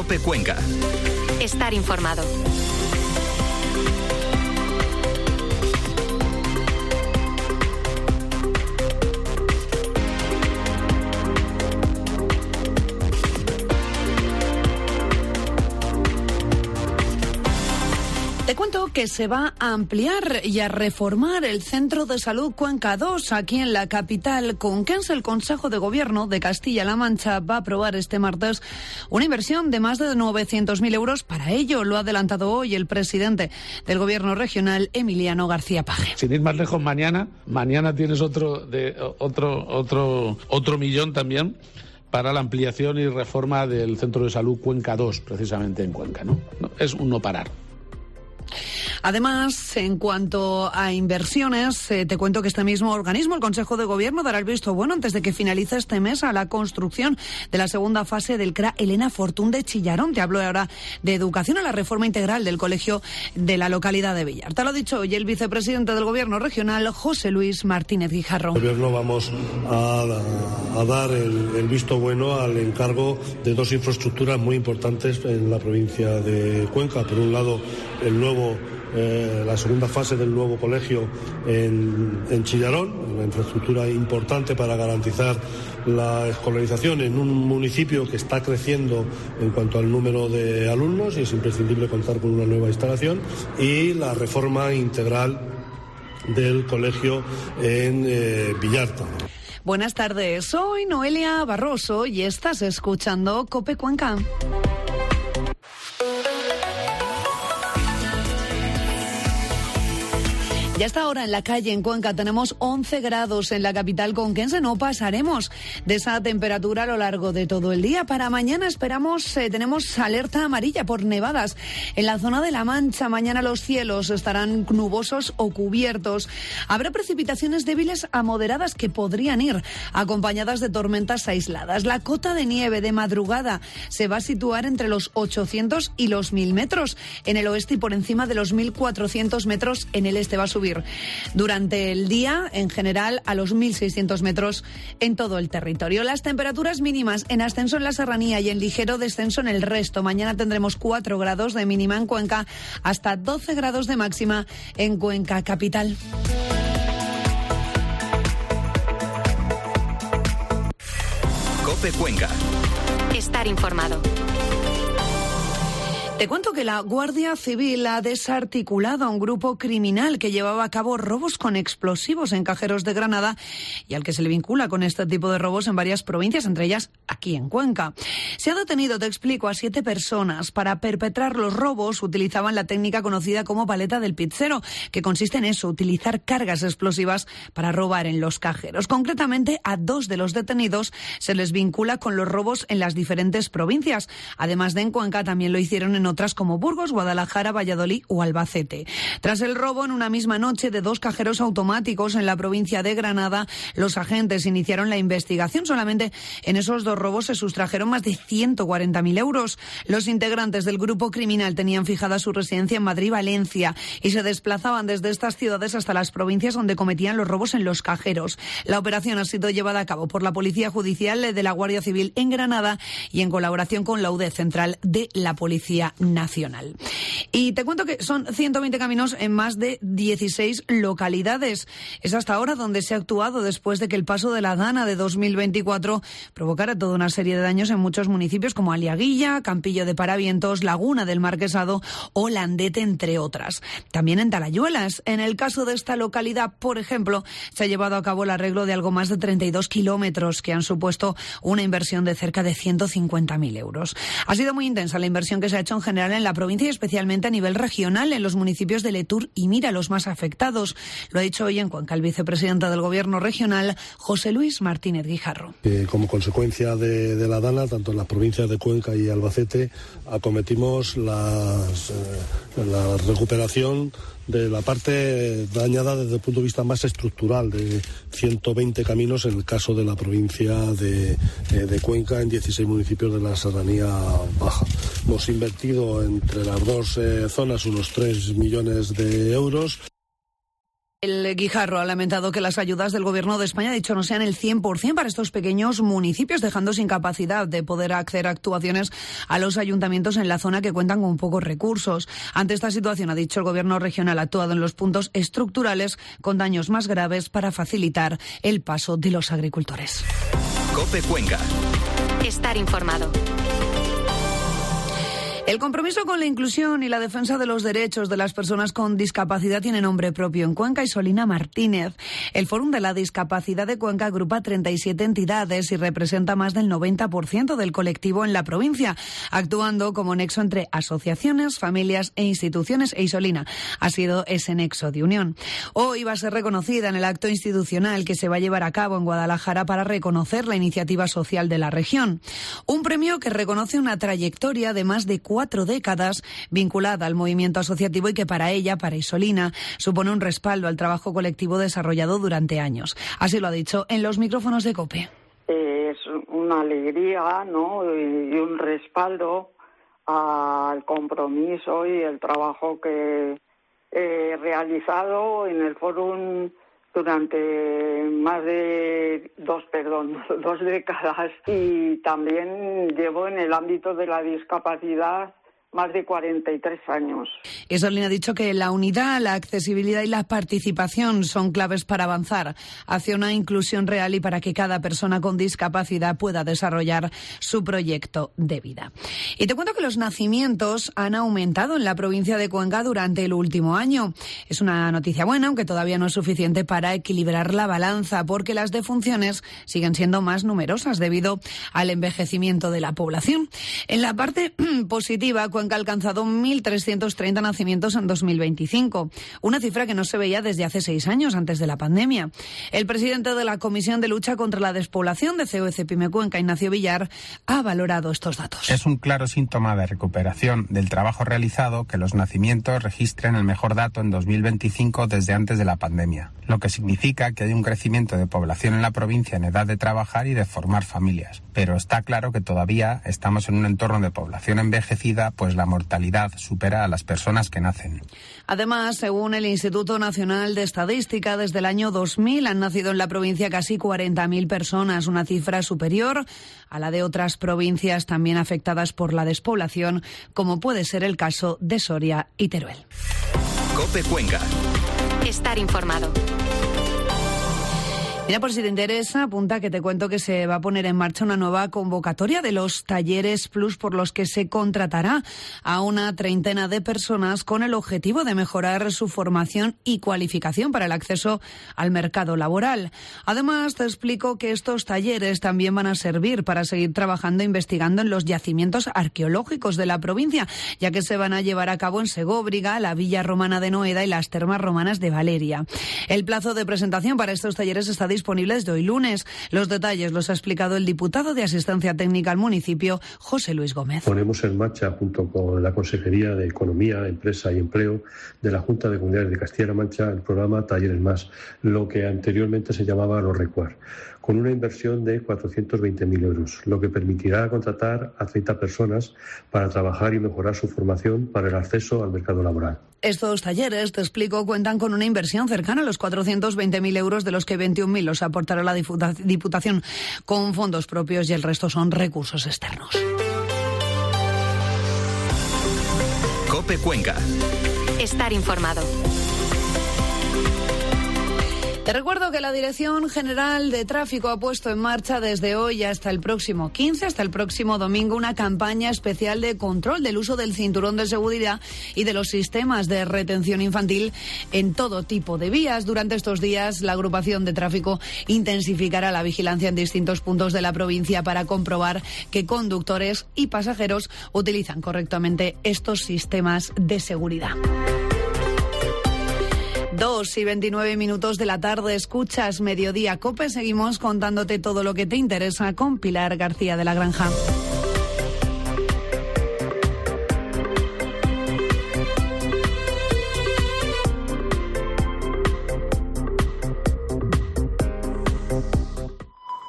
COPE Cuenca. Estar informado. Te cuento que se va a ampliar y a reformar el Centro de Salud Cuenca 2 aquí en la capital conquense. El Consejo de Gobierno de Castilla-La Mancha va a aprobar este martes una inversión de más de 900.000 euros. Para ello lo ha adelantado hoy el presidente del Gobierno regional, Emiliano García Paje. Sin ir más lejos, mañana tienes otro millón también para la ampliación y reforma del Centro de Salud Cuenca 2, precisamente en Cuenca, ¿no? Es un no parar. Además, en cuanto a inversiones, te cuento que este mismo organismo, el Consejo de Gobierno, dará el visto bueno antes de que finalice este mes a la construcción de la segunda fase del CRA Elena Fortún de Chillarón. Te hablo ahora de educación, a la reforma integral del colegio de la localidad de Villar. Te lo ha dicho hoy el vicepresidente del Gobierno regional, José Luis Martínez Guijarro. El Gobierno vamos a dar el visto bueno al encargo de dos infraestructuras muy importantes en la provincia de Cuenca. Por un lado, la segunda fase del nuevo colegio en Chillarón, una infraestructura importante para garantizar la escolarización en un municipio que está creciendo en cuanto al número de alumnos y es imprescindible contar con una nueva instalación, y la reforma integral del colegio en Villarta. Buenas tardes, soy Noelia Barroso y estás escuchando COPE Cuenca. Ya está ahora en la calle en Cuenca tenemos 11 grados en la capital conquense. No pasaremos de esa temperatura a lo largo de todo el día. Para mañana tenemos alerta amarilla por nevadas en la zona de La Mancha. Mañana los cielos estarán nubosos o cubiertos. Habrá precipitaciones débiles a moderadas que podrían ir acompañadas de tormentas aisladas. La cota de nieve de madrugada se va a situar entre los 800 y los 1000 metros en el oeste y por encima de los 1400 metros en el este. Va a subir durante el día, en general, a los 1.600 metros en todo el territorio. Las temperaturas mínimas en ascenso en la serranía y en ligero descenso en el resto. Mañana tendremos 4 grados de mínima en Cuenca, hasta 12 grados de máxima en Cuenca capital. COPE Cuenca. Estar informado. Te cuento que la Guardia Civil ha desarticulado a un grupo criminal que llevaba a cabo robos con explosivos en cajeros de Granada y al que se le vincula con este tipo de robos en varias provincias, entre ellas aquí en Cuenca. Se ha detenido, te explico, a 7 personas. Para perpetrar los robos utilizaban la técnica conocida como paleta del pizzero, que consiste en eso, utilizar cargas explosivas para robar en los cajeros. Concretamente, a 2 de los detenidos se les vincula con los robos en las diferentes provincias. Además de en Cuenca, también lo hicieron en otras como Burgos, Guadalajara, Valladolid o Albacete. Tras el robo en una misma noche de 2 cajeros automáticos en la provincia de Granada, los agentes iniciaron la investigación. Solamente en esos 2 robos se sustrajeron más de 140.000 euros. Los integrantes del grupo criminal tenían fijada su residencia en Madrid y Valencia y se desplazaban desde estas ciudades hasta las provincias donde cometían los robos en los cajeros. La operación ha sido llevada a cabo por la Policía Judicial de la Guardia Civil en Granada y en colaboración con la UD Central de la Policía Nacional. Y te cuento que son 120 caminos en más de 16 localidades. Es hasta ahora donde se ha actuado después de que el paso de la Dana de 2024 provocara toda una serie de daños en muchos municipios como Aliaguilla, Campillo de Paravientos, Laguna del Marquesado o Landete, entre otras. También en Talayuelas. En el caso de esta localidad, por ejemplo, se ha llevado a cabo el arreglo de algo más de 32 kilómetros que han supuesto una inversión de cerca de 150.000 euros. Ha sido muy intensa la inversión que se ha hecho en general en la provincia y especialmente a nivel regional en los municipios de Letur y Mira, los más afectados. Lo ha dicho hoy en Cuenca el vicepresidente del Gobierno regional, José Luis Martínez Guijarro. Como consecuencia de la Dana, tanto en las provincias de Cuenca y Albacete, acometimos la recuperación de la parte dañada desde el punto de vista más estructural, de 120 caminos en el caso de la provincia de Cuenca, en 16 municipios de la Serranía Baja. Hemos invertido entre las dos zonas unos 3 millones de euros. El Guijarro ha lamentado que las ayudas del Gobierno de España, ha dicho, no sean el 100% para estos pequeños municipios, dejando sin capacidad de poder acceder a actuaciones a los ayuntamientos en la zona que cuentan con pocos recursos. Ante esta situación, ha dicho, el Gobierno regional ha actuado en los puntos estructurales con daños más graves para facilitar el paso de los agricultores. COPE Cuenca. Estar informado. El compromiso con la inclusión y la defensa de los derechos de las personas con discapacidad tiene nombre propio en Cuenca. Isolina Martínez. El Fórum de la Discapacidad de Cuenca agrupa 37 entidades y representa más del 90% del colectivo en la provincia, actuando como nexo entre asociaciones, familias e instituciones. E Isolina ha sido ese nexo de unión. Hoy va a ser reconocida en el acto institucional que se va a llevar a cabo en Guadalajara para reconocer la iniciativa social de la región. Un premio que reconoce una trayectoria de más de 4 décadas vinculada al movimiento asociativo y que para ella, para Isolina, supone un respaldo al trabajo colectivo desarrollado durante años. Así lo ha dicho en los micrófonos de COPE. Es una alegría, ¿no?, y un respaldo al compromiso y el trabajo que he realizado en el Fórum durante más de 2 décadas, y también llevo en el ámbito de la discapacidad más de 43 años. Isolina ha dicho que la unidad, la accesibilidad y la participación son claves para avanzar hacia una inclusión real y para que cada persona con discapacidad pueda desarrollar su proyecto de vida. Y te cuento que los nacimientos han aumentado en la provincia de Cuenca durante el último año. Es una noticia buena, aunque todavía no es suficiente para equilibrar la balanza, porque las defunciones siguen siendo más numerosas debido al envejecimiento de la población. En la parte positiva, Cuenca ha alcanzado 1.330 nacimientos en 2025, una cifra que no se veía desde hace 6 años, antes de la pandemia. El presidente de la Comisión de Lucha contra la Despoblación de COEC Pyme Cuenca, Ignacio Villar, ha valorado estos datos. Es un claro síntoma de recuperación del trabajo realizado que los nacimientos registren el mejor dato en 2025 desde antes de la pandemia, lo que significa que hay un crecimiento de población en la provincia en edad de trabajar y de formar familias. Pero está claro que todavía estamos en un entorno de población envejecida, pues la mortalidad supera a las personas que nacen. Además, según el Instituto Nacional de Estadística, desde el año 2000 han nacido en la provincia casi 40.000 personas, una cifra superior a la de otras provincias también afectadas por la despoblación, como puede ser el caso de Soria y Teruel. COPE Cuenca. Estar informado. Mira, por si te interesa, apunta que te cuento que se va a poner en marcha una nueva convocatoria de los talleres Plus, por los que se contratará a una 30 de personas con el objetivo de mejorar su formación y cualificación para el acceso al mercado laboral. Además, te explico que estos talleres también van a servir para seguir trabajando e investigando en los yacimientos arqueológicos de la provincia, ya que se van a llevar a cabo en Segóbriga, la Villa Romana de Noeda y las Termas Romanas de Valeria. El plazo de presentación para estos talleres está disponible desde hoy lunes. Los detalles los ha explicado el diputado de Asistencia Técnica al municipio, José Luis Gómez. Ponemos en marcha, junto con la Consejería de Economía, Empresa y Empleo de la Junta de Comunidades de Castilla-La Mancha, el programa Talleres Más, lo que anteriormente se llamaba los RECUAR, con una inversión de 420.000 euros, lo que permitirá contratar a 30 personas para trabajar y mejorar su formación para el acceso al mercado laboral. Estos talleres, te explico, cuentan con una inversión cercana a los 420.000 euros, de los que 21.000 los aportará la Diputación con fondos propios y el resto son recursos externos. COPE Cuenca. Estar informado. Te recuerdo que la Dirección General de Tráfico ha puesto en marcha desde hoy hasta el próximo 15, hasta el próximo domingo, una campaña especial de control del uso del cinturón de seguridad y de los sistemas de retención infantil en todo tipo de vías. Durante estos días, la agrupación de tráfico intensificará la vigilancia en distintos puntos de la provincia para comprobar que conductores y pasajeros utilizan correctamente estos sistemas de seguridad. 2:29 de la tarde, escuchas Mediodía COPE. Seguimos contándote todo lo que te interesa con Pilar García de la Granja.